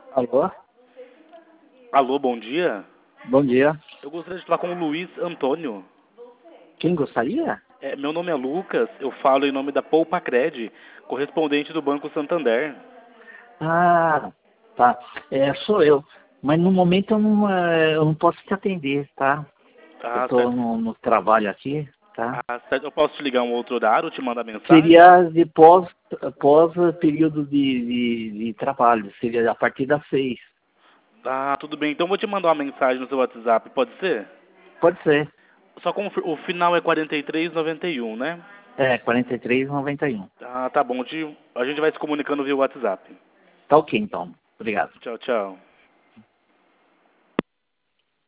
Alô? Alô, bom dia. Bom dia. Eu gostaria de falar com o Luiz Antônio. Quem gostaria? Meu nome é Lucas, eu falo em nome da Poupa Cred, correspondente do Banco Santander. Ah, tá. Sou eu. Mas no momento eu não posso te atender, tá? Eu Ah, estou certo. no trabalho aqui, tá? Ah, certo. Eu posso te ligar um outro horário, te mandar mensagem? Seria de pós período de trabalho. Seria a partir das 6. Ah, tudo bem. Então eu vou te mandar uma mensagem no seu WhatsApp, pode ser? Pode ser. Só com o final é 4391, né? 43,91. Ah, tá bom. A gente vai se comunicando via WhatsApp. Tá ok, então. Obrigado. Tchau, tchau.